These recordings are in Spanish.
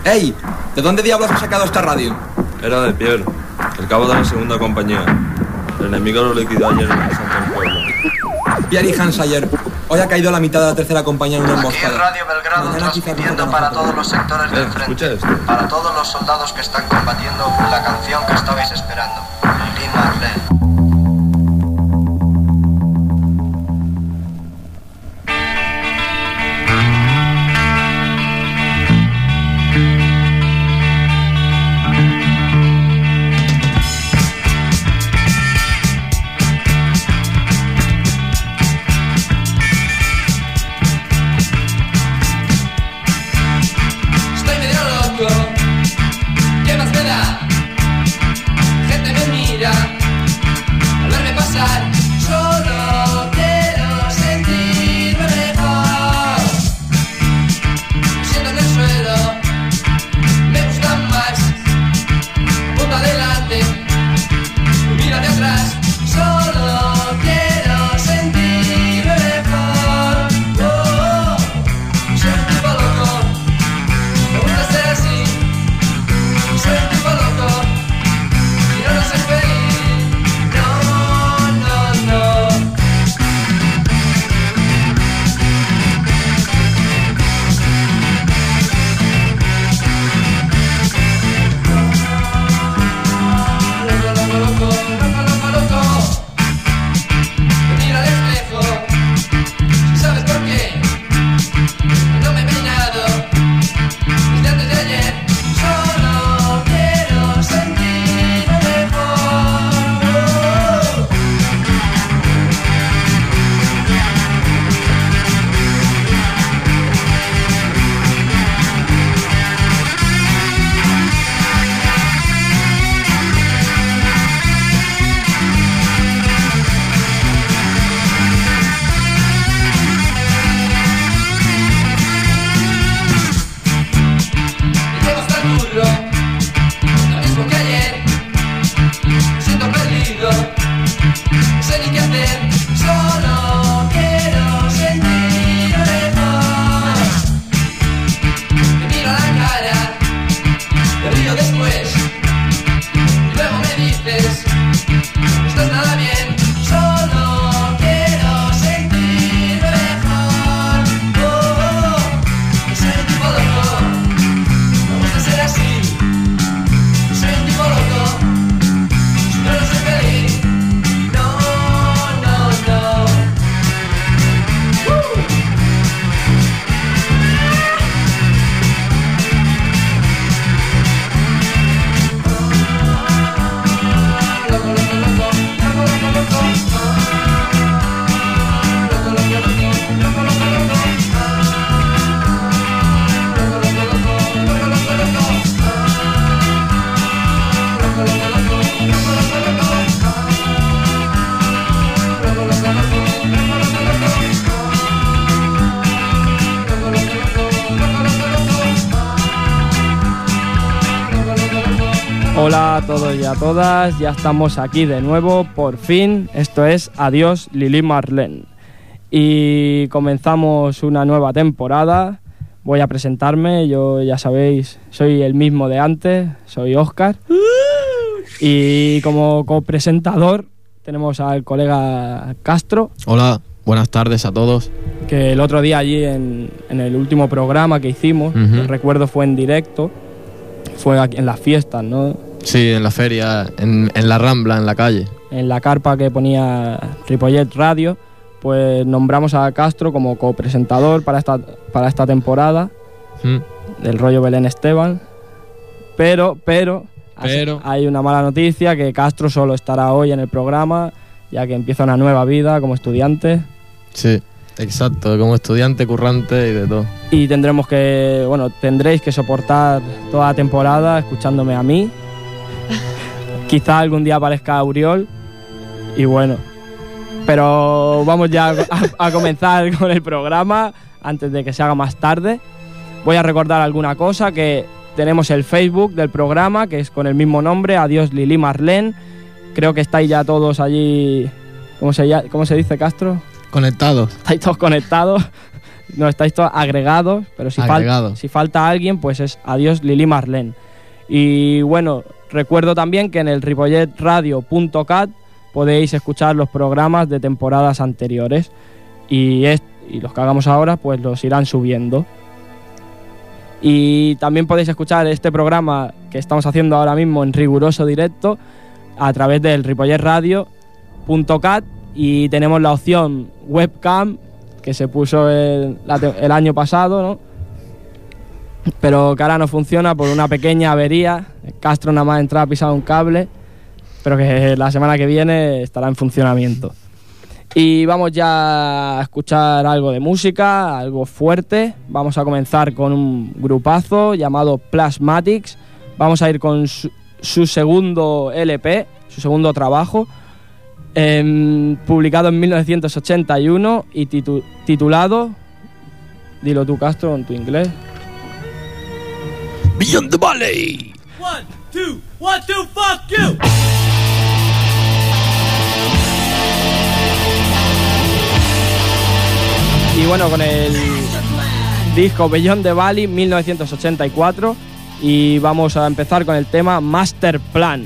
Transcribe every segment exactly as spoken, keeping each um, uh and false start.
¡Ey! ¿De dónde diablos has sacado esta radio? Era de Pierre, el cabo de la segunda compañía. El enemigo lo liquidó ayer en el centro del pueblo. Pierre y Hans ayer. Hoy ha caído la mitad de la tercera compañía en una emboscada. Aquí en Radio Belgrado, Mañana transmitiendo para todos los sectores del Eh, frente. escucha esto. Para todos los soldados que están combatiendo, la canción que estabais esperando. Lili Marlene. ¿Qué más me da? Gente me mira al verme pasar. Solo quiero sentirme mejor. Me siento en el suelo, me gustan más. Punta adelante, mira de atrás. Solo quiero sentirme mejor. Oh, oh. Soy un tipo loco, me gusta ser así. Soy un tipo loco y no lo soy feliz. No, no, no. Loco, loco, loco, loco, loco, loco. Me miro al espejo. Si sabes por qué no me he peinado desde antes de ayer. Solo quiero sentirme mejor. Y llego hasta el curro, lo mismo que ayer. Me siento perdido, no sé ni qué hacer. Solo quiero sentirme mejor. Me miro a la cara, me río después. Y luego me dices, no estás nada bien. Solo quiero sentirme mejor. Oh, oh, oh. Soy un tipo loco, me gusta ser así. Soy un tipo loco, si no lo soy feliz. No, no, no. Woo. Loco, loco, loco, loco, loco, loco. Loco, loco, loco, loco, loco, loco. Loco, loco, loco, loco, loco, loco. Hola a todos y a todas, ya estamos aquí de nuevo, por fin. Esto es Adiós Lili Marlene. Y comenzamos una nueva temporada. Voy a presentarme, yo ya sabéis, soy el mismo de antes, soy Óscar. Y como copresentador tenemos al colega Castro, Hola, buenas tardes a todos. que el otro día allí en, en el último programa que hicimos, Ujú. recuerdo fue en directo, fue aquí en las fiestas, ¿no? Sí, en la feria, en, en la Rambla, en la calle. En la carpa que ponía Ripollet Radio, pues nombramos a Castro como copresentador para esta, para esta temporada Mm. del rollo Belén Esteban. Pero, pero, Pero. hay una mala noticia, que Castro solo estará hoy en el programa, ya que empieza una nueva vida como estudiante. Sí, exacto, como estudiante, currante y de todo. Y tendremos que, bueno, tendréis que soportar toda la temporada escuchándome a mí. Quizá algún día aparezca Uriol. Y bueno, pero vamos ya a, a comenzar con el programa antes de que se haga más tarde. Voy a recordar alguna cosa, que tenemos el Facebook del programa, que es con el mismo nombre, Adiós Lili Marlene. Creo que estáis ya todos allí, ¿cómo se, ya- cómo se dice, Castro? Conectados. Estáis todos conectados. no, estáis todos agregados, pero si, Agregado. fal- si falta alguien, pues es adiós Lili Marlene. Y bueno, recuerdo también que en el ripollet radio punto cat podéis escuchar los programas de temporadas anteriores y, es, y los que hagamos ahora pues los irán subiendo. Y también podéis escuchar este programa que estamos haciendo ahora mismo en riguroso directo a través del ripollet radio punto cat y tenemos la opción webcam que se puso el, la te- el año pasado, ¿no? Pero que ahora no funciona por una pequeña avería. Castro nada más entraba a pisar un cable, pero que la semana que viene estará en funcionamiento. Y vamos ya a escuchar algo de música, algo fuerte. Vamos a comenzar con un grupazo llamado Plasmatics. Vamos a ir con su, su segundo L P, su segundo trabajo, eh, publicado en mil novecientos ochenta y uno y titu- titulado, dilo tú Castro en tu inglés, Beyond the Valley. One, two, one, two, fuck you! y bueno, con el disco Beyond the Valley mil novecientos ochenta y cuatro, y vamos a empezar con el tema Master Plan.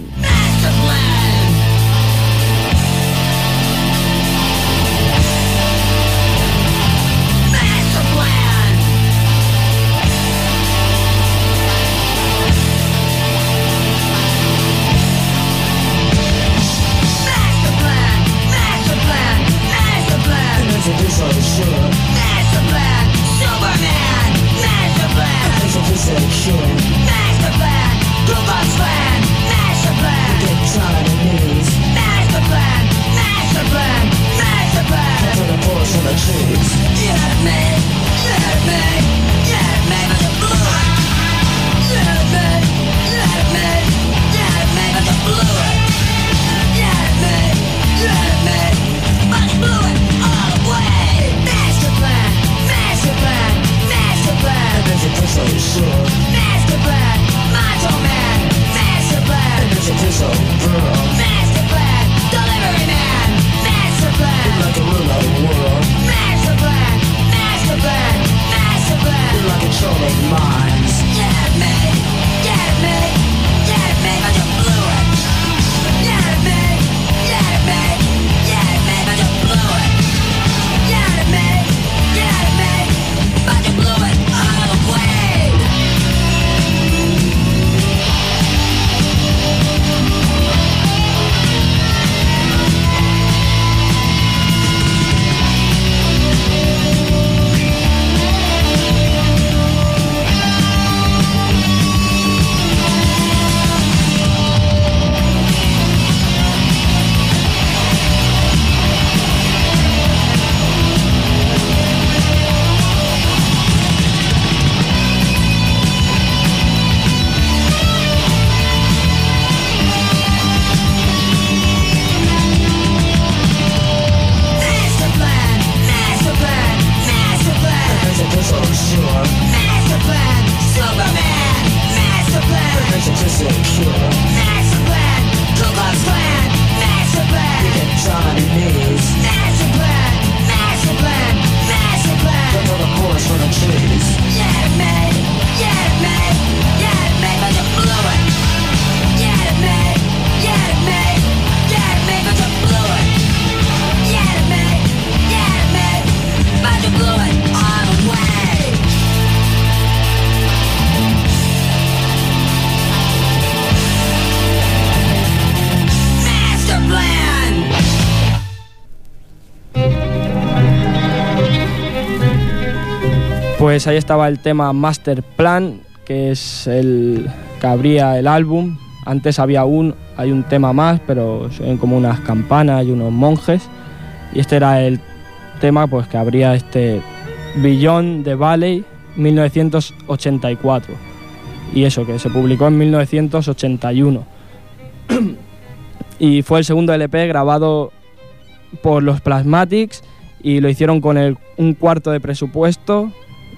Pues ahí estaba el tema Master Plan, que es el que abría el álbum. Antes había un, hay un tema más, pero son como unas campanas y unos monjes. Y este era el tema pues que abría este Beyond the Valley mil novecientos ochenta y cuatro. Y eso, que se publicó en mil novecientos ochenta y uno. Y fue el segundo L P grabado por los Plasmatics y lo hicieron con el, un cuarto de presupuesto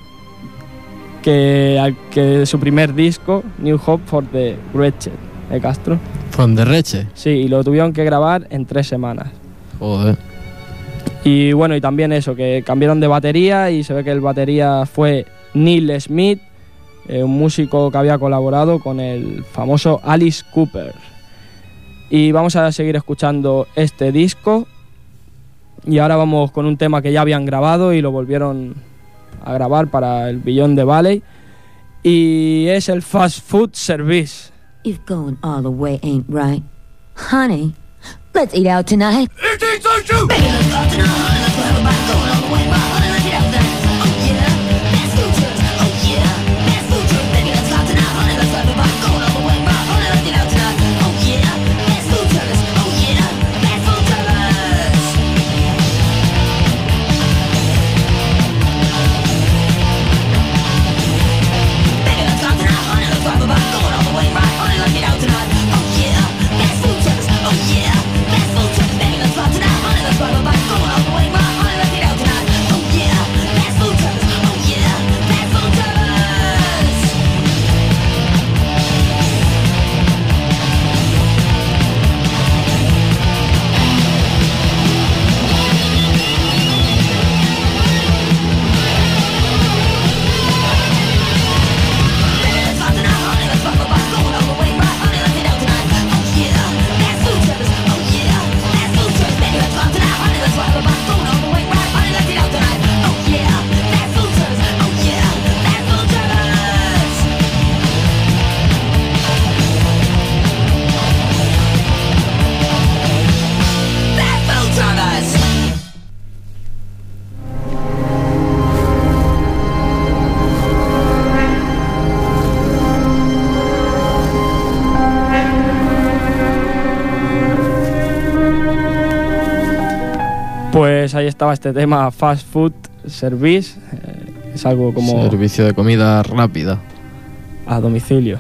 que, que su primer disco, New Hope for the Wretched, de Castro. From the Reche. Sí, y lo tuvieron que grabar en tres semanas. Joder. Y bueno, y también eso, que cambiaron de batería y se ve que el batería fue Neil Smith, eh, un músico que había colaborado con el famoso Alice Cooper. Y vamos a seguir escuchando este disco y ahora vamos con un tema que ya habían grabado y lo volvieron a grabar para el Beyond the Valley y es el Fast Food Service. If going all the way ain't right, honey, let's eat out tonight. eighteen so shoot! Baby, let's go tonight. Let's have a bite going all the way, my honey, let's eat out tonight. Oh yeah, fast food trucks. Oh yeah, fast food trucks. Baby, let's go tonight, honey, let's have a bite going all the way, my honey, let's eat out tonight. Oh yeah, fast food trucks. Oh yeah, fast food trucks. Baby, let's go tonight, honey, let's have a bite going all the way, my honey, let's eat out tonight. Oh yeah, fast food trucks. Oh yeah, fast food trucks. Baby, let's go tonight, honey, let's have a bite going all the way, my honey, let's eat out tonight. Oh yeah, fast food trucks. Oh yeah, fast food trucks. Pues ahí estaba este tema, Fast Food Service, eh, es algo como Servicio de comida rápida. a domicilio.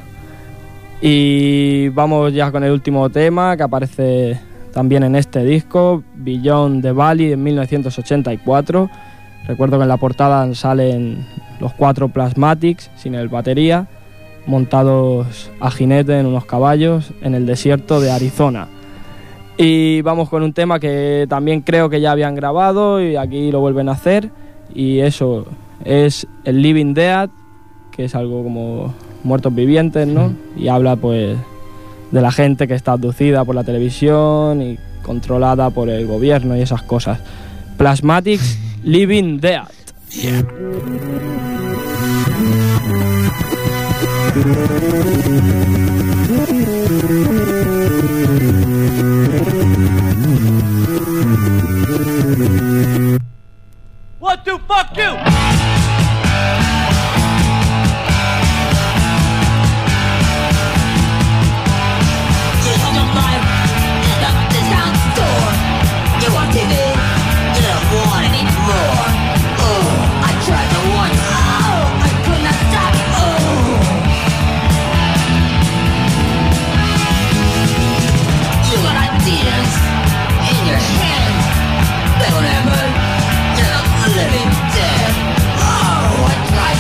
Y vamos ya con el último tema que aparece también en este disco, Beyond the Valley, en mil novecientos ochenta y cuatro. Recuerdo que en la portada salen los cuatro Plasmatics sin el batería, montados a jinete en unos caballos en el desierto de Arizona. Y vamos con un tema que también creo que ya habían grabado y aquí lo vuelven a hacer, y eso es el Living Dead, que es algo como muertos vivientes, ¿no? Y habla pues de la gente que está abducida por la televisión y controlada por el gobierno y esas cosas. Plasmatics, Living Dead. Yeah. One, two, fuck you! Living dead. Oh, I tried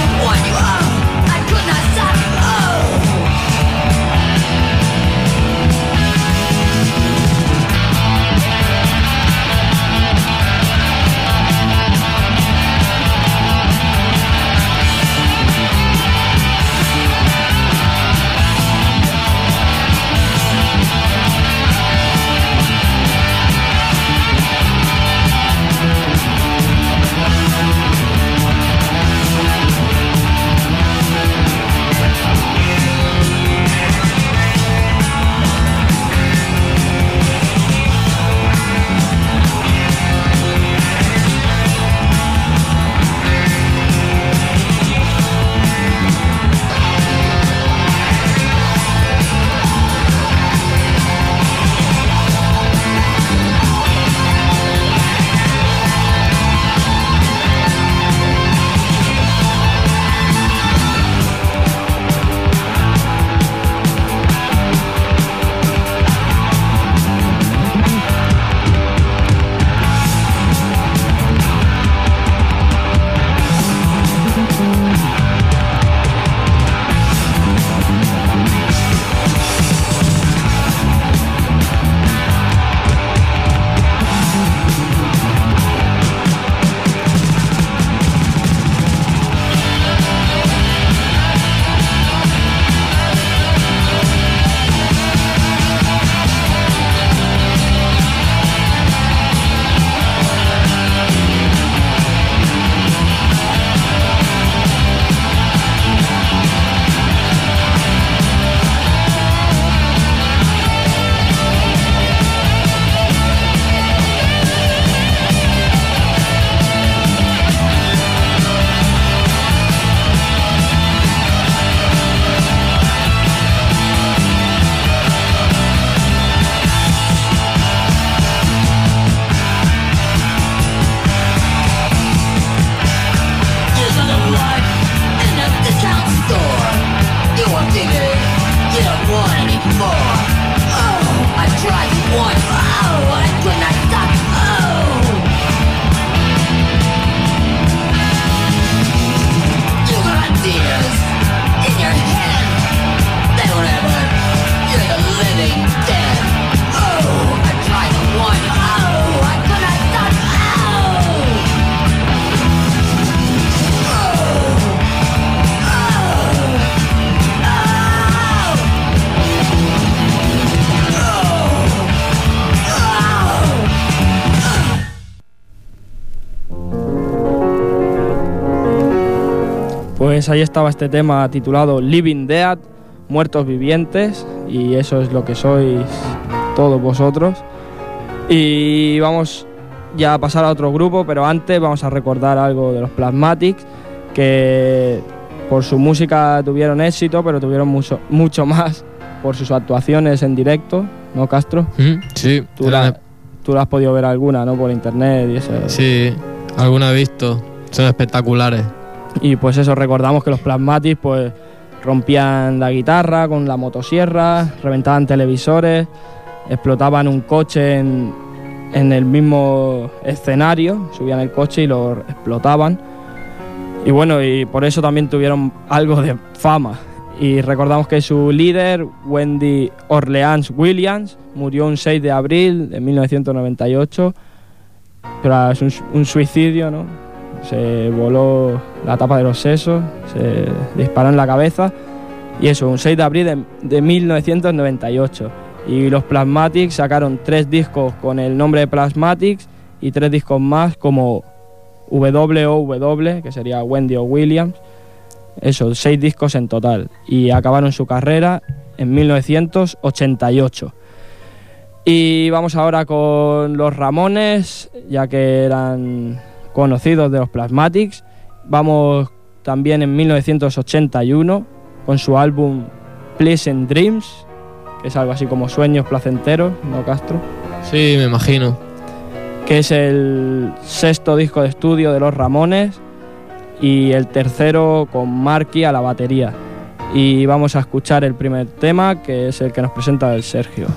Pues ahí estaba este tema titulado Living Dead, Muertos Vivientes, y eso es lo que sois todos vosotros. Y vamos ya a pasar a otro grupo, pero antes vamos a recordar algo de los Plasmatics, que por su música tuvieron éxito, pero tuvieron mucho, mucho más por sus actuaciones en directo, ¿no, Castro? Mm, sí. Tú la, tú la has podido ver alguna, ¿no? Por internet y eso. Sí, alguna he visto. Son espectaculares. Y pues eso, recordamos que los Plasmatics pues rompían la guitarra con la motosierra, reventaban televisores, explotaban un coche en, en el mismo escenario, subían el coche y lo explotaban. Y bueno, y por eso también tuvieron algo de fama. Y recordamos que su líder, Wendy Orleans Williams, murió un seis de abril de mil novecientos noventa y ocho, pero es un, un suicidio, ¿no? Se voló la tapa de los sesos, se disparó en la cabeza, y eso, un seis de abril de, de mil novecientos noventa y ocho. Y los Plasmatics sacaron tres discos con el nombre de Plasmatics y tres discos más como W O W, que sería Wendy o Williams. Eso, seis discos en total, y acabaron su carrera en mil novecientos ochenta y ocho. Y vamos ahora con los Ramones, ya que eran conocidos de los Plasmatics. Vamos también en mil novecientos ochenta y uno con su álbum Pleasant Dreams, que es algo así como sueños placenteros, ¿no, Castro? Sí, me imagino. Que es el sexto disco de estudio de los Ramones y el tercero con Marky a la batería. Y vamos a escuchar el primer tema, que es el que nos presenta el Sergio.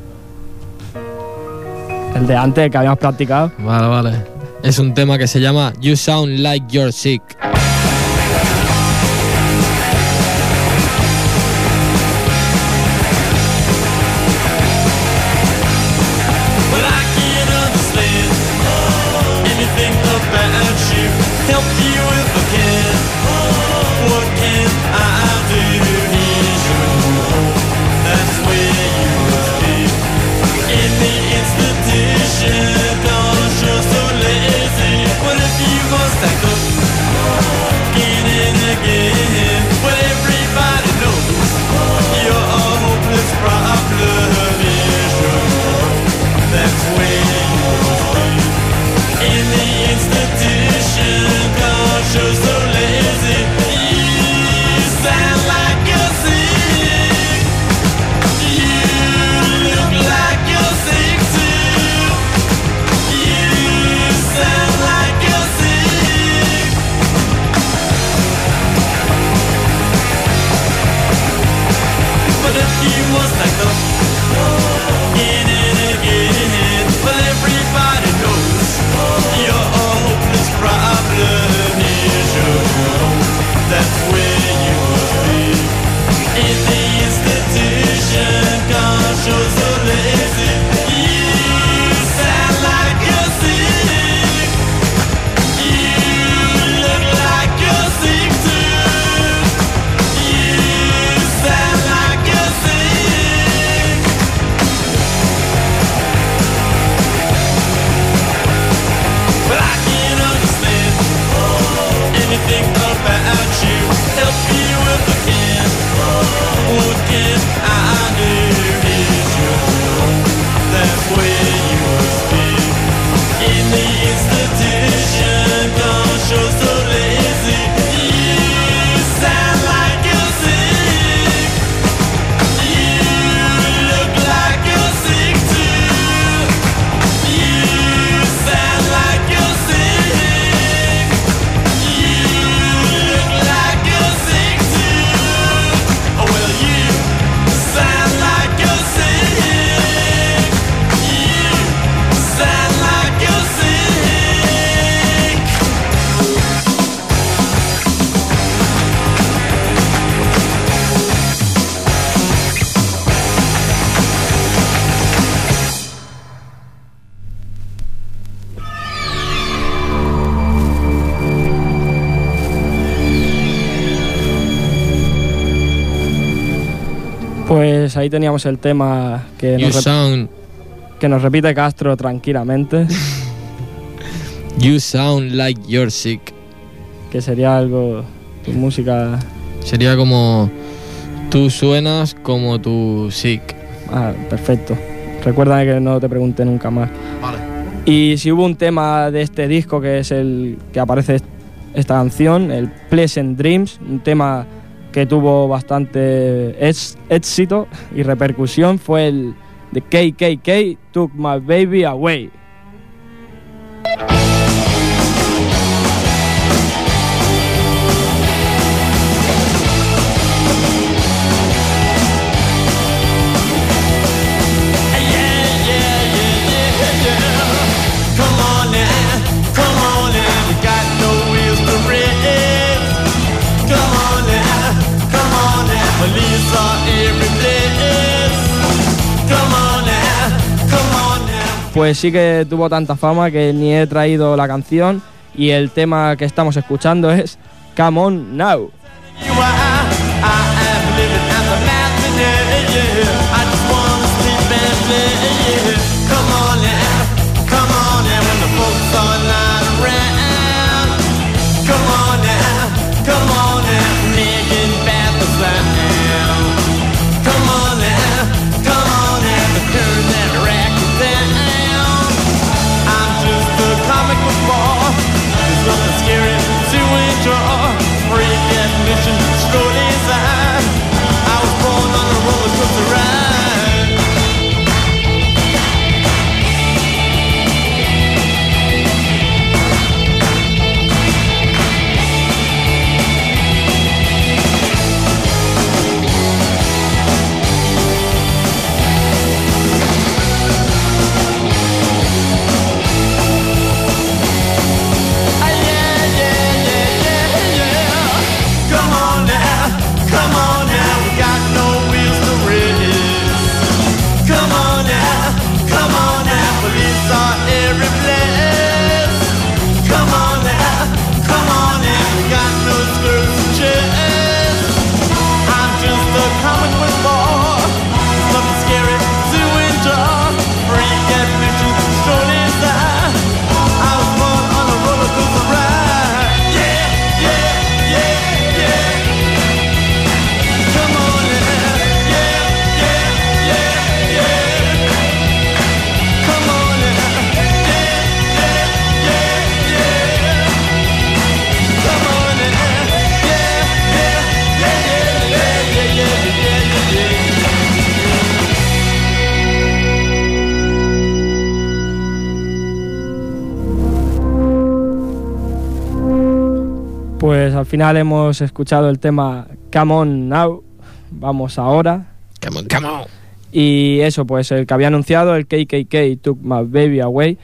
El de antes, el que habíamos practicado. Vale, vale. Es un tema que se llama You Sound Like You're Sick. Pues ahí teníamos el tema que You nos, rep- sound... que nos repite Castro tranquilamente. You sound like you're sick. Que sería algo, tu música... Sería como tú suenas como tu sick. Ah, perfecto. Recuérdame que no te pregunté nunca más. Vale. Y si hubo un tema de este disco que es el que aparece esta canción, el Pleasant Dreams, un tema que tuvo bastante ex- éxito y repercusión, fue el de K K K, Took My Baby Away. Pues sí que tuvo tanta fama que ni he traído la canción y el tema que estamos escuchando es Come On Now. Pues al final hemos escuchado el tema Come On Now, vamos ahora. Come on, come on. Y eso, pues el que había anunciado, el K K K Took My Baby Away,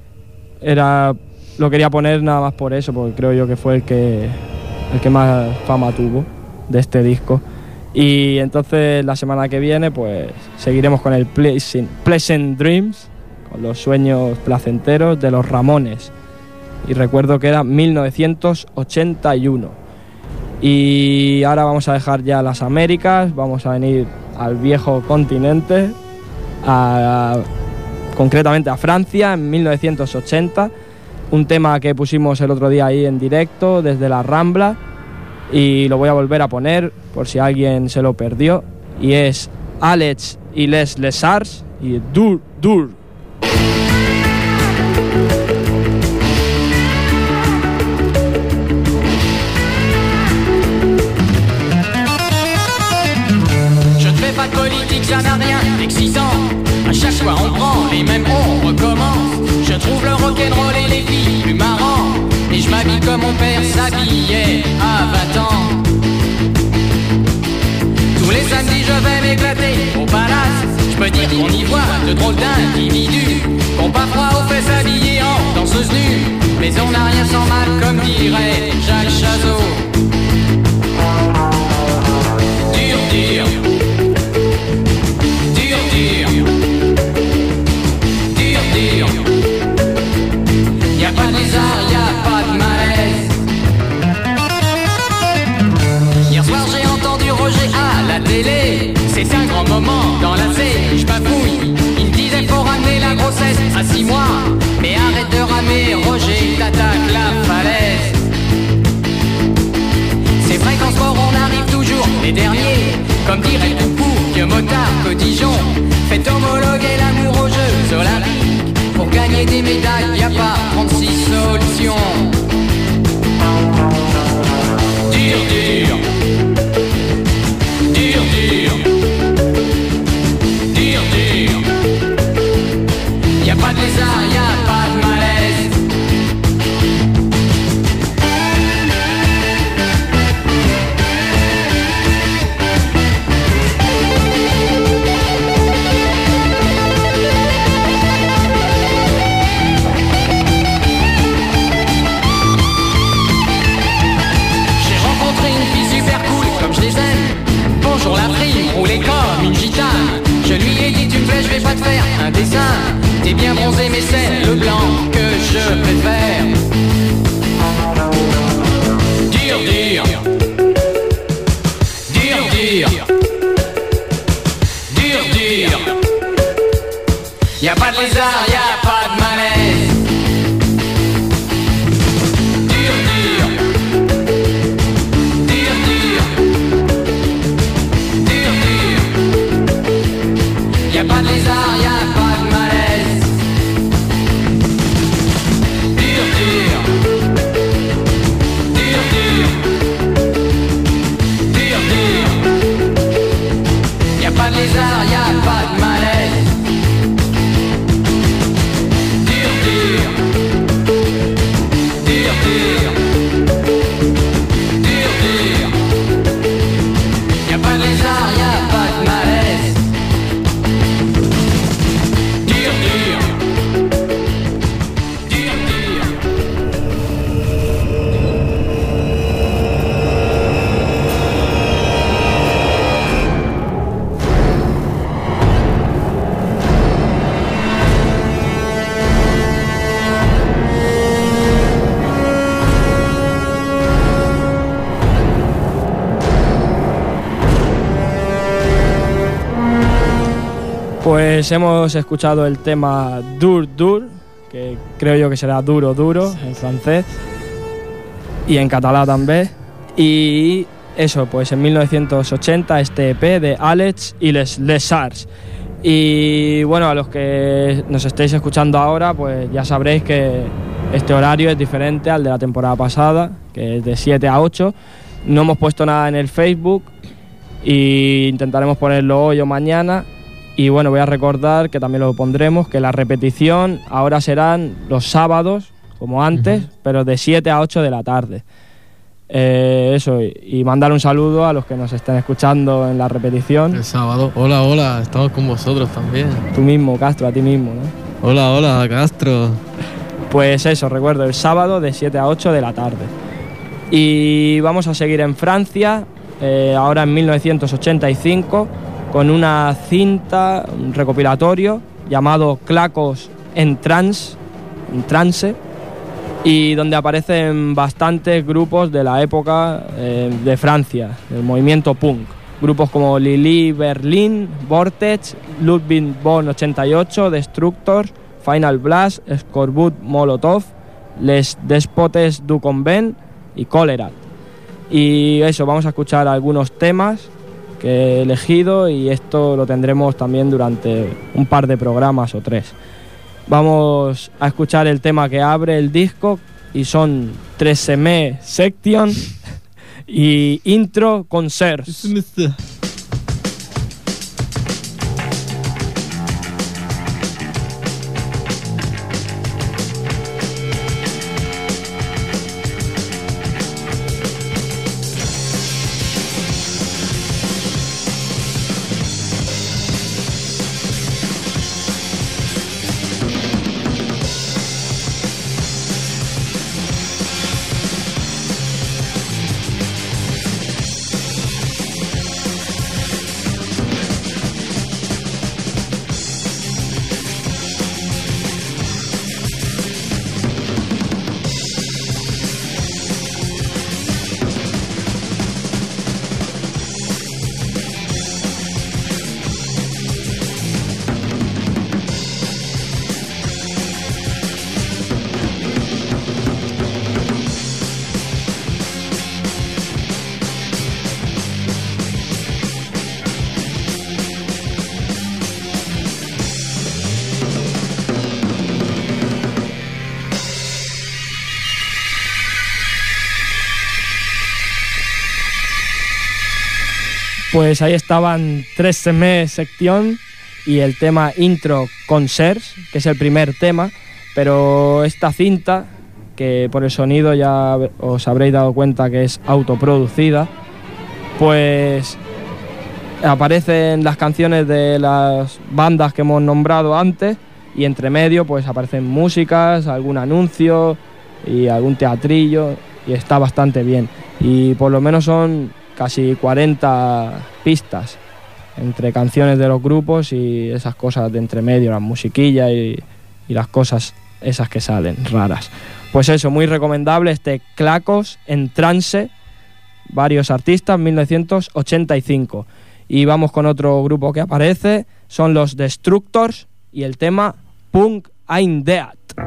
era, lo quería poner nada más por eso, porque creo yo que fue el que, el que más fama tuvo de este disco. Y entonces la semana que viene pues seguiremos con el Pleasant, Pleasant Dreams, con los sueños placenteros de los Ramones. Y recuerdo que era mil novecientos ochenta y uno. Y ahora vamos a dejar ya las Américas, vamos a venir al viejo continente, a, a, concretamente a Francia, en mil novecientos ochenta. Un tema que pusimos el otro día ahí en directo desde la Rambla, y lo voy a volver a poner por si alguien se lo perdió, y es Alex y Les Lessars y Dur Dur. Pas de politique, ça n'a rien d'excitant. À chaque fois on prend les mêmes, on recommence. Je trouve le rock'n'roll et les filles plus marrants. Et je m'habille comme mon père s'habillait à vingt ans. Tous les samedis je vais m'éclater au palace. Je peux dire qu'on y voit de drôles d'individus qu'on parfois au fait s'habiller en danseuse nue. Mais on n'a rien sans mal, comme dirait Jacques Chazot. Dur, dur. Y'a pas de lézard, y'a pas de malaise. Hier soir j'ai entendu Roger à la télé. C'est un grand moment dans la scène, j'bafouille. Il me disait faut ramener la grossesse à six mois. Mais arrête de ramer Roger, t'as les derniers. Comme dirait Poupou, vieux motard que Dijon. Faites homologuer l'amour aux Jeux Olympiques. Pour gagner des médailles, y a pas trente-six solutions. Dire, dire. Dire, dire. Dire, dire. Y a pas de lézard, y a pas de malaise. Bonjour la prime, roulez comme une gitane. Je lui ai dit tu me plais, je vais pas te faire un dessin. T'es bien bronzé mais c'est le blanc que je préfère. Dire, dire. Dire, dire. Dire, dire. Y'a pas de lézard, y'a pas de malaise. Dire, dire. Y'a pas de lézard, y'a pas de malaise. Dire, dire. Dire, dire. Dire, dire. Y'a pas de lézard, y'a pas de malaise. Dire, dire. Dire, dire. Dire, dire. Y'a pas de lézard, y'a pas de malaise. Pues hemos escuchado el tema Dur Dur, que creo yo que será duro duro en francés y en catalán también. Y eso, pues en mil novecientos ochenta este E P de Alex y Les Lézards. Y bueno, a los que nos estéis escuchando ahora, pues ya sabréis que este horario es diferente al de la temporada pasada, que es de siete a ocho. No hemos puesto nada en el Facebook e intentaremos ponerlo hoy o mañana. Y bueno, voy a recordar que también lo pondremos, que la repetición ahora serán los sábados, como antes, uh-huh. pero de siete a ocho de la tarde. Eh, eso, y, y mandar un saludo a los que nos estén escuchando en la repetición. El sábado. Hola, hola, estamos con vosotros también. Tú mismo, Castro, a ti mismo, ¿no? Hola, hola, Castro. Pues eso, recuerdo, el sábado de siete a ocho de la tarde. Y vamos a seguir en Francia, eh, ahora en mil novecientos ochenta y cinco, con una cinta, un recopilatorio llamado Clacos en Trance, en trance, y donde aparecen bastantes grupos de la época eh, de Francia, del movimiento punk. Grupos como Lili Berlin, Vortex, Ludwig von ochenta y ocho, Destructor, Final Blast, Skorbut Molotov, Les Despotes du Convent y Cólera. Y eso, vamos a escuchar algunos temas que he elegido y esto lo tendremos también durante un par de programas o tres. Vamos a escuchar el tema que abre el disco y son trece Section y Intro Concerts. Pues ahí estaban Tres Semé Sección y el tema Intro Concerts, que es el primer tema, pero esta cinta, que por el sonido ya os habréis dado cuenta que es autoproducida, pues aparecen las canciones de las bandas que hemos nombrado antes y entre medio pues aparecen músicas, algún anuncio y algún teatrillo y está bastante bien. Y por lo menos son casi cuarenta pistas entre canciones de los grupos y esas cosas de entre medio, las musiquillas y, y las cosas esas que salen raras. Pues eso, muy recomendable este Clacos en Trance, varios artistas, mil novecientos ochenta y cinco. Y vamos con otro grupo que aparece, son los Destructors y el tema Punk Ein Dead.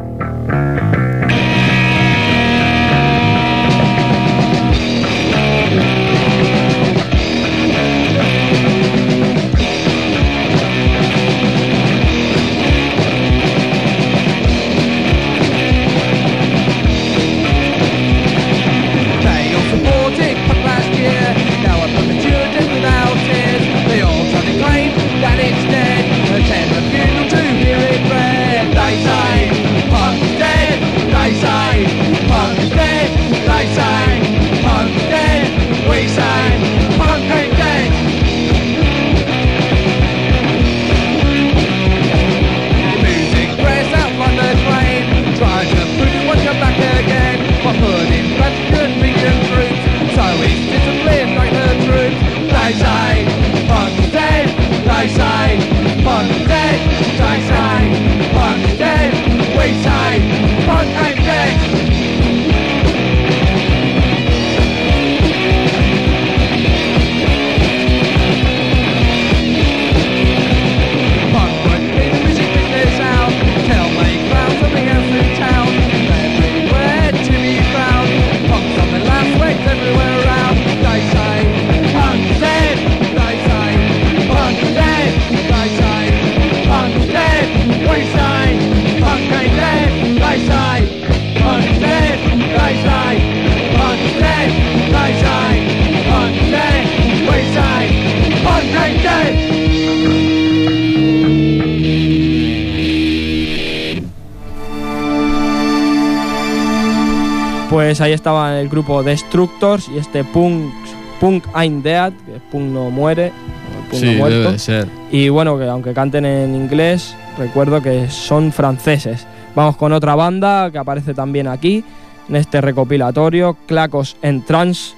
Pues ahí estaba el grupo Destructors y este Punk, Punk Ein Dead, que Punk no muere, Punk sí, no muerto. Debe ser. Y bueno, que aunque canten en inglés, recuerdo que son franceses. Vamos con otra banda que aparece también aquí, en este recopilatorio, Clacos en Trance,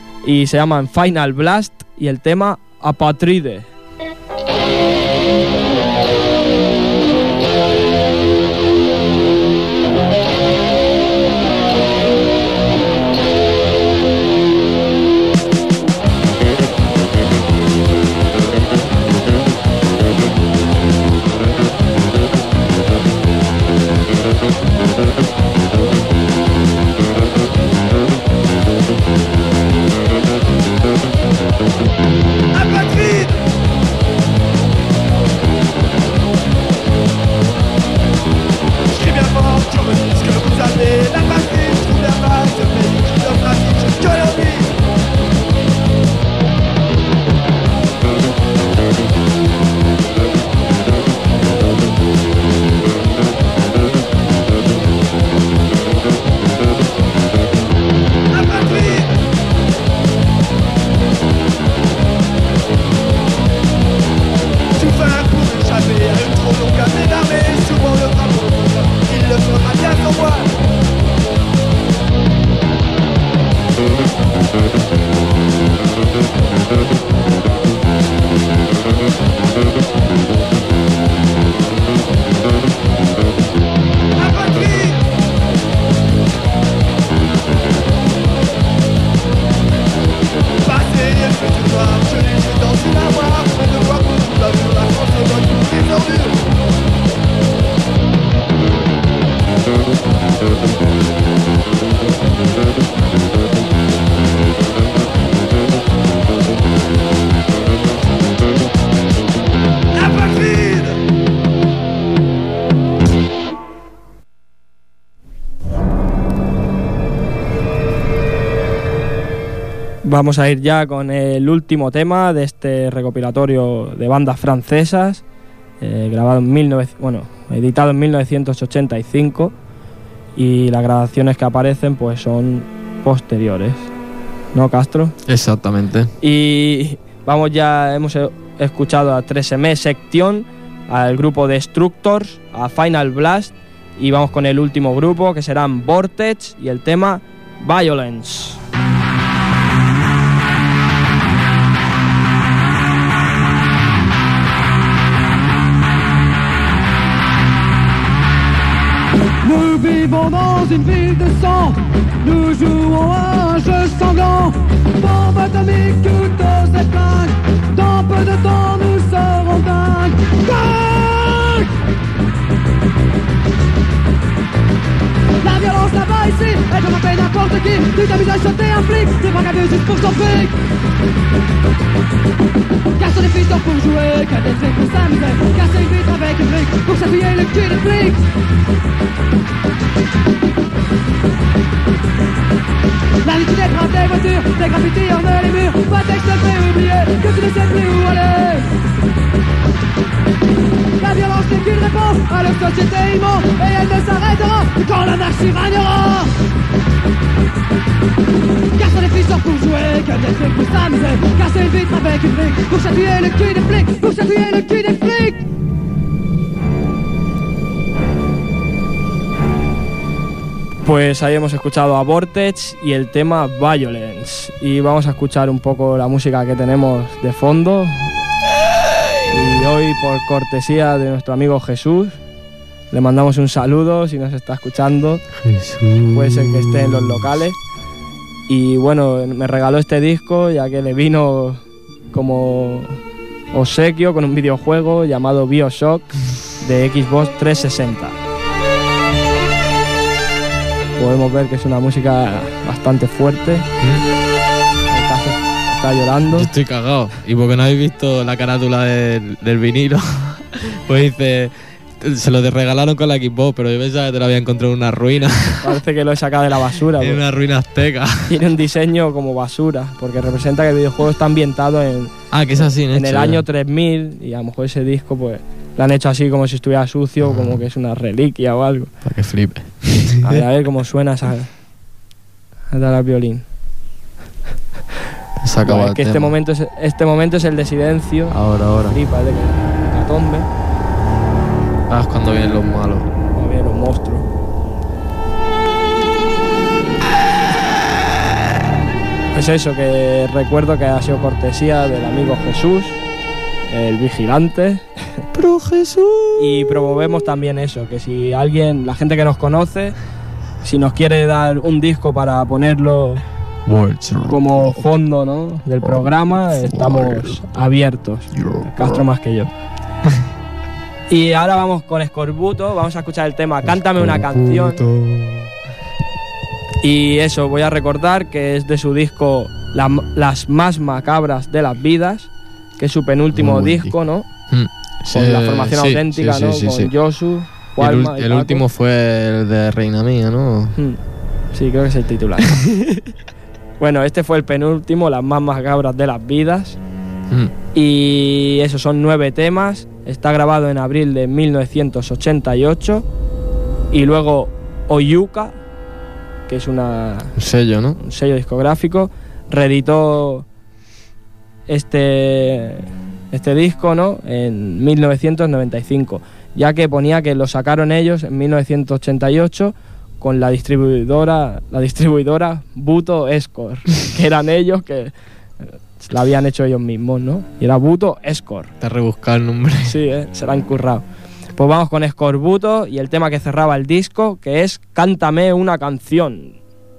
y se llaman Final Blast y el tema Apatride. Apatride! Vamos a ir ya con el último tema de este recopilatorio de bandas francesas, eh, grabado en mil novecientos, bueno, editado en mil novecientos ochenta y cinco, y las grabaciones que aparecen pues son posteriores, ¿no, Castro? Exactamente. Y vamos ya, hemos escuchado a tres eme Section, al grupo Destructors, a Final Blast, y vamos con el último grupo que serán Vortex y el tema Violence. Nous vivons dans une ville de sang, nous jouons à un jeu sanglant. Bombe atomique, couteaux et flingues, dans peu de temps nous serons dingues. Dingues! La violence là-bas ici, elle peut frapper n'importe qui. Tu t'amuses à sauter un flic, tu prends qu'à juste pour son fric. Car sont des fistons pour jouer, que des flics pour s'amuser. Casser une vitre avec une brique, pour s'appuyer le cul des flics. L'habitude des trains, des voitures, des graffitis ornent les murs. Pas texte fait oublier que tu ne sais plus où aller. La violence n'est qu'une réponse à la société immonde, et elle ne s'arrêtera que quand l'anarchie régnera. Car sont des fistons pour jouer, que des flics pour s'amuser. Casser une vitre avec une brique, pour s'appuyer le cul des flics, pour s'appuyer le cul des flics. Pues ahí hemos escuchado a Vortex y el tema Violence. Y vamos a escuchar un poco la música que tenemos de fondo. Y hoy, por cortesía de nuestro amigo Jesús, le mandamos un saludo si nos está escuchando. Jesús. Puede ser que esté en los locales. Y bueno, me regaló este disco ya que le vino como obsequio con un videojuego llamado BioShock de Xbox trescientos sesenta. Podemos ver que es una música bastante fuerte. Está, está llorando. Yo estoy cagado. Y porque no habéis visto la carátula del, del vinilo, pues dice, se lo regalaron con la Xbox, pero yo pensaba que te lo había encontrado en una ruina. Parece que lo he sacado de la basura. En una ruina azteca. Tiene un diseño como basura, porque representa que el videojuego está ambientado en, ah, que es así, en hecho, el año tres mil, y a lo mejor ese disco pues lo han hecho así como si estuviera sucio, uh-huh. como que es una reliquia o algo. Para que flipe. A ver, a ver cómo suena esa. A dar al violín. Se acaba bueno, el que tema. este momento es este momento es el de silencio. Ahora, ahora. Flipa, de que catombe. Ah, es cuando vienen los malos. Cuando vienen los monstruos. Pues eso, que recuerdo que ha sido cortesía del amigo Jesús, el vigilante. Pero Jesús. Y promovemos también eso, que si alguien, la gente que nos conoce, si nos quiere dar un disco para ponerlo como fondo, ¿no?, del programa, estamos abiertos. Castro más que yo. Y ahora vamos con Escorbuto, vamos a escuchar el tema Cántame una canción. Y eso, voy a recordar que es de su disco La, Las más macabras de las vidas, que es su penúltimo disco, ¿no? Mm. Con sí, la formación sí, auténtica, sí, ¿no? Sí, sí, con sí. Josu, Y el, Juanma ul- y el Paco. último fue el de Reina Mía, ¿no? Hmm. Sí, creo que es el titular. Bueno, este fue el penúltimo, Las más macabras de las vidas. Mm. Y esos son nueve temas. Está grabado en abril de mil novecientos ochenta y ocho. Y luego Oyuka, que es una, Un sello, ¿no? un sello discográfico, reeditó este, este disco, ¿no?, en mil novecientos noventa y cinco, ya que ponía que lo sacaron ellos en mil novecientos ochenta y ocho con la distribuidora la distribuidora Buto Escort, que eran ellos que la habían hecho ellos mismos, ¿no? Y era Buto Escort. Te rebuscar el nombre. Sí, ¿eh? Se la han currado. Pues vamos con Escorbuto y el tema que cerraba el disco, que es Cántame una canción.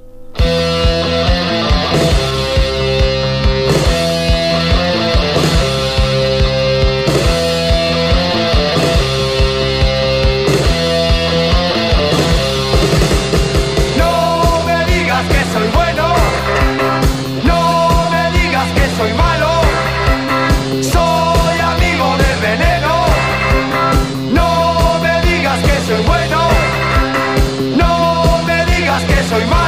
No me digas que soy bueno, no me digas que soy malo, soy amigo del veneno. No me digas que soy bueno, no me digas que soy malo.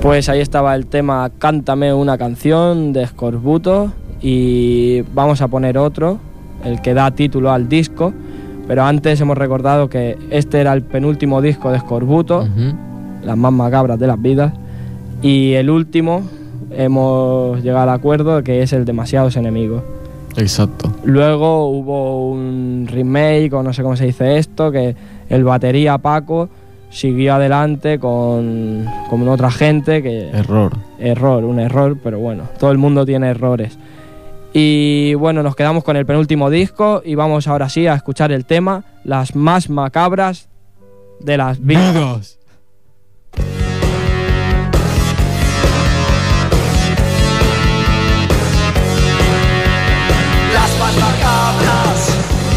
Pues ahí estaba el tema Cántame una canción de Escorbuto y vamos a poner otro, el que da título al disco, pero antes hemos recordado que este era el penúltimo disco de Escorbuto, uh-huh. Las más macabras de las vidas, y el último hemos llegado al acuerdo que es el Demasiados enemigos. Exacto. Luego hubo un remake, o no sé cómo se dice esto, que el batería Paco siguió adelante con, con otra gente que... Error. Error, un error, pero bueno, todo el mundo tiene errores. Y bueno, nos quedamos con el penúltimo disco y vamos ahora sí a escuchar el tema Las más macabras de las vidas. Las más macabras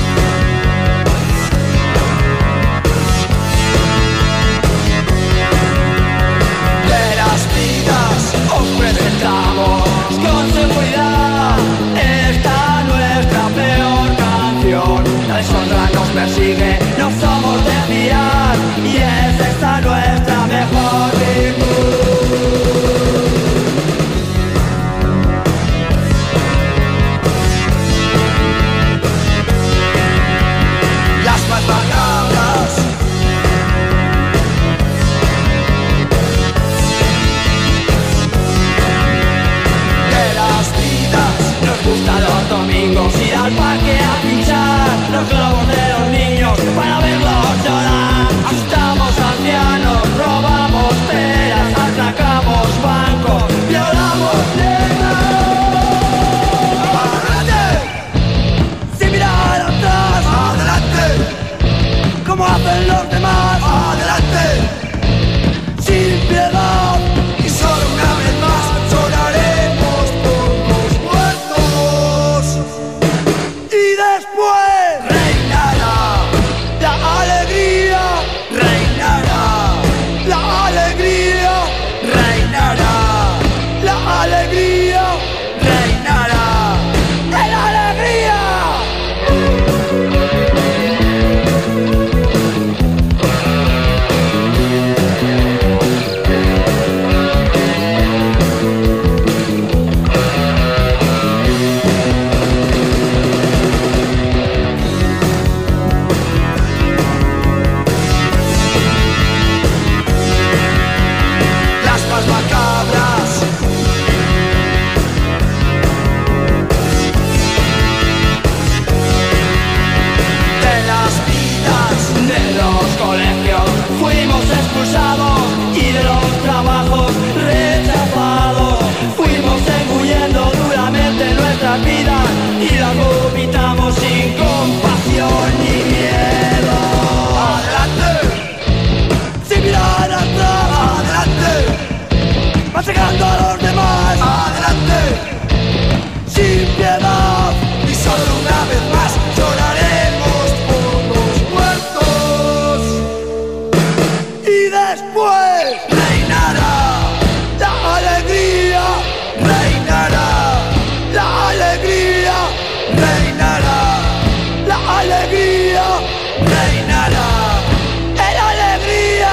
de las vidas os presentamos con seguridad esta nuestra peor canción. La deshonra nos persigue, no somos de fiar y es esta nuestra mejor virtud. Las más macabras de las vidas. Nos gusta los domingos ir al parque a pinchar los globos de los niños para verlos llorar. Asustamos ancianos, robamos peras, atracamos bancos, violamos nenas. ¡Adelante! Sin mirar atrás. ¡Adelante! Como hacen los demás. ¡Adelante! Sin piedad. Y solo una vez más lloraremos por los muertos. Y después reinará la alegría. Reinará la alegría. Reinará la alegría. Reinará la alegría. Las más macabras de las vidas. De los colegios fuimos expulsados y de los trabajos rechazados. Fuimos engullendo duramente nuestras vidas y las vomitamos sin compasión ni miedo. Adelante, sin mirar atrás. Adelante, masacrando a los demás. Adelante, sin piedad. Y solo una vez más lloraremos por los muertos. Y después reinará la alegría. Reinará la alegría. Reinará la alegría. Reinará la alegría.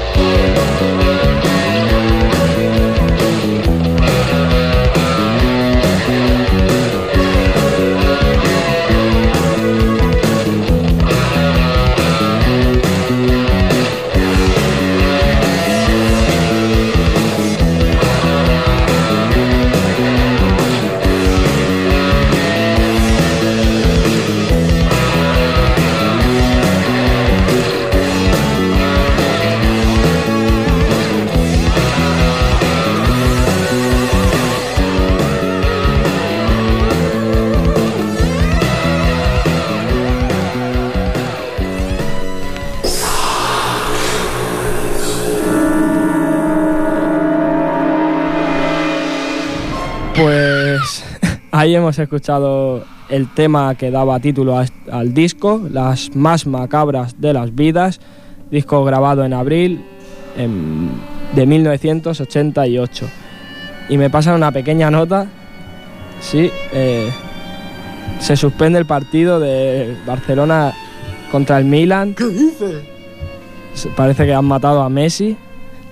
Pues ahí hemos escuchado el tema que daba título a, al disco, Las más macabras de las vidas, disco grabado en abril en, de mil novecientos ochenta y ocho. Y me pasan una pequeña nota, sí, eh, se suspende el partido de Barcelona contra el Milan. ¿Qué dices? Parece que han matado a Messi.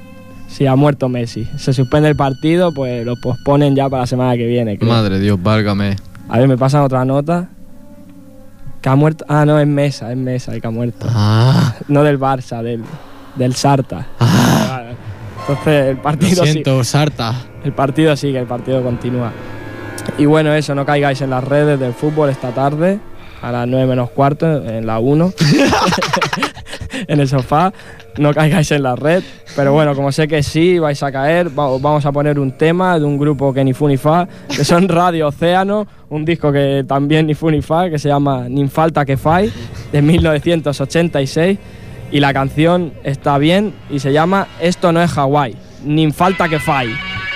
Sí, ha muerto Messi. Se suspende el partido, pues lo posponen ya para la semana que viene, creo. Madre Dios, válgame. A ver, me pasan otra nota. Que ha muerto... Ah, no, es Mesa, es Mesa el que ha muerto. Ah. No del Barça, del, del Sarta. Ah. Entonces el partido Lo siento, sí, Sarta. el partido sigue, el partido continúa. Y bueno, eso, no caigáis en las redes del fútbol esta tarde, a las nueve menos cuarto, en la uno, en el sofá. No caigáis en la red, pero bueno, como sé que sí vais a caer, va- vamos a poner un tema de un grupo que ni fu ni fa, que son Radio Océano, un disco que también ni fu ni fa, que se llama Nin falta que fai, de mil novecientos ochenta y seis, y la canción está bien y se llama Esto no es Hawái, Nin falta que fai.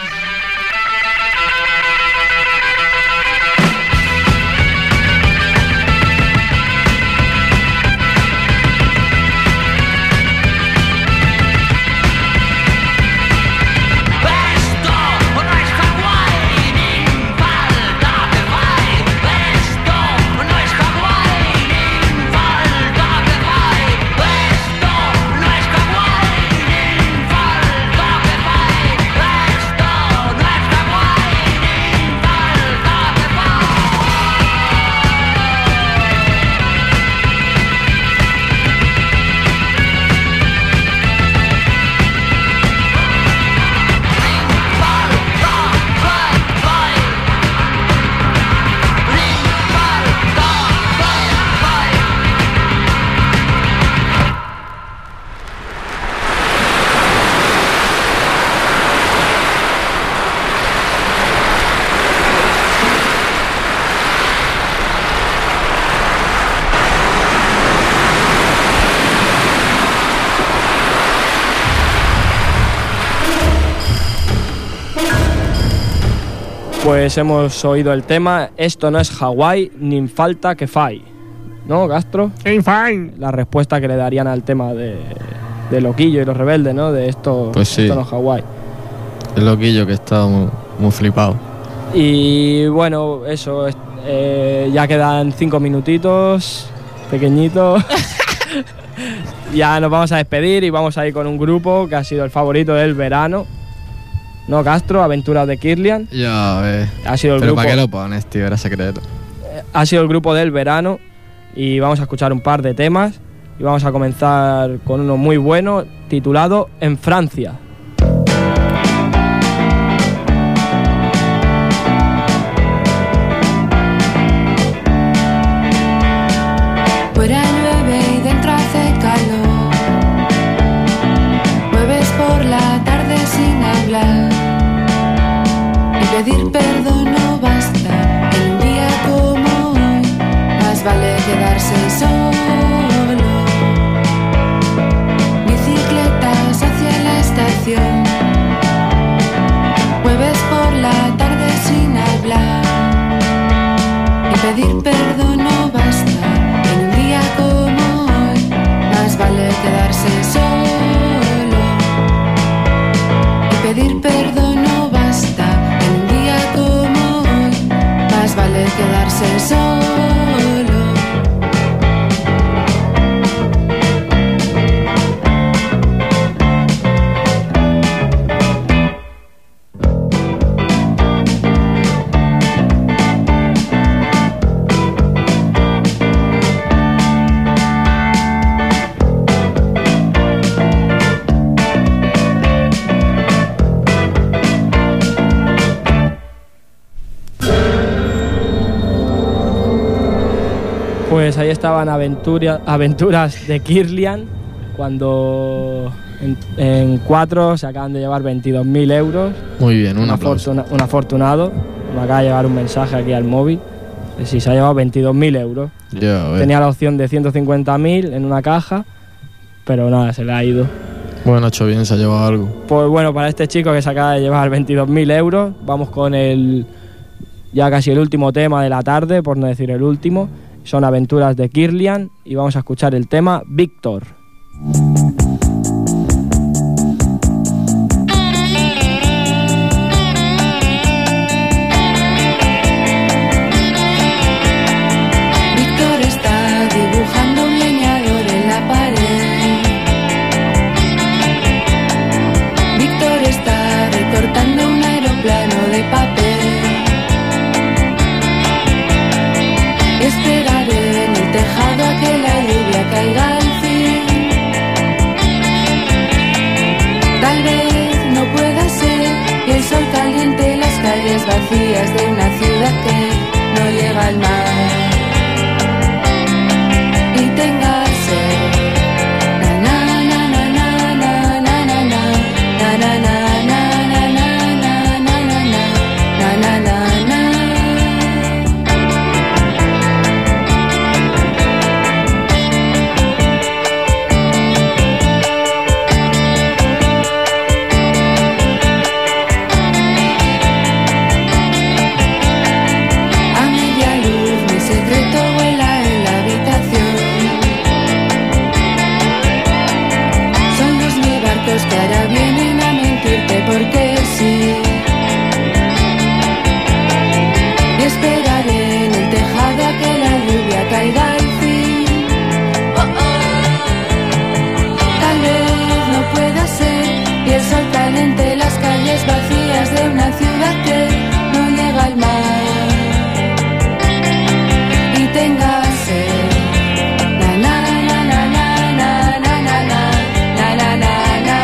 Pues hemos oído el tema Esto no es Hawái, nin falta que fai. ¿No, Castro? Fine. La respuesta que le darían al tema de, de Loquillo y los Rebeldes, ¿no? De esto, Pues sí. esto no es Hawái. El loquillo que está muy, muy flipado. Y bueno, eso, es- eh, ya quedan cinco minutitos, pequeñitos. Ya nos vamos a despedir y vamos a ir con un grupo que ha sido el favorito del verano. ¿No, Castro? Aventuras de Kirlian. Ya, a ver. Ha sido el Pero grupo, ¿para qué lo pones, tío? Era secreto. ha sido el grupo del verano y vamos a escuchar un par de temas y vamos a comenzar con uno muy bueno titulado En Francia. Fuera llueve y dentro hace calor. Jueves por la tarde sin hablar. Y pedir perdón no basta. En un día como hoy, más vale quedarse solo. Bicicletas hacia la estación. Jueves por la tarde sin hablar. Y pedir perdón no basta. En un día como hoy, más vale quedarse solo. Y pedir perdón no basta. En un día como hoy, más vale quedarse solo. Pues ahí estaban aventura- aventuras de Kirlian, cuando en, en cuatro se acaban de llevar veintidós mil euros. Muy bien, un aplauso. afortuna- un afortunado. Me acaba de llegar un mensaje aquí al móvil. Que sí, se ha llevado veintidós mil euros. Ya, a ver. Tenía la opción de ciento cincuenta mil en una caja, pero nada, se le ha ido. Bueno, ha hecho bien, se ha llevado algo. Pues bueno, para este chico que se acaba de llevar veintidós mil euros, vamos con el ya casi el último tema de la tarde, por no decir el último. Son aventuras de Kirlian y vamos a escuchar el tema Víctor. Víctor está dibujando un leñador en la pared. Víctor calles vacías de una ciudad que no llega al mar. Y tenga sed. Na na na na na na na na na na na na na na na na na na na. Que ahora vienen a mentirte porque sí. Y esperaré en el tejado a que la lluvia caiga al fin. Oh, oh. Tal vez no pueda ser. Y el sol caliente las calles vacías de una ciudad que no llega al mar. Y tenga sed. Na na na na na na na na na na na.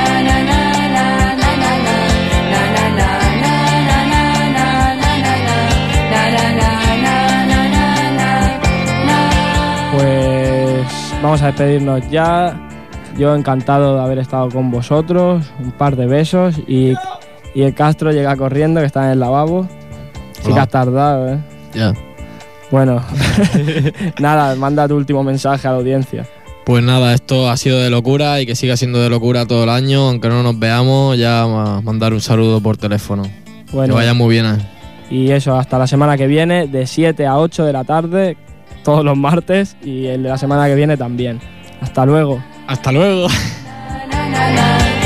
Pues vamos a despedirnos ya. Yo encantado de haber estado con vosotros. Un par de besos y, y el Castro llega corriendo, que está en el lavabo. Sí que has tardado, ¿eh? Ya. Bueno, nada, manda tu último mensaje a la audiencia. Pues nada, esto ha sido de locura y que siga siendo de locura todo el año, aunque no nos veamos, ya mandar un saludo por teléfono. Bueno, que vaya muy bien. ¿eh? Y eso, hasta la semana que viene, de siete a ocho de la tarde, todos los martes, y el de la semana que viene también. Hasta luego. Hasta luego. Na, na, na.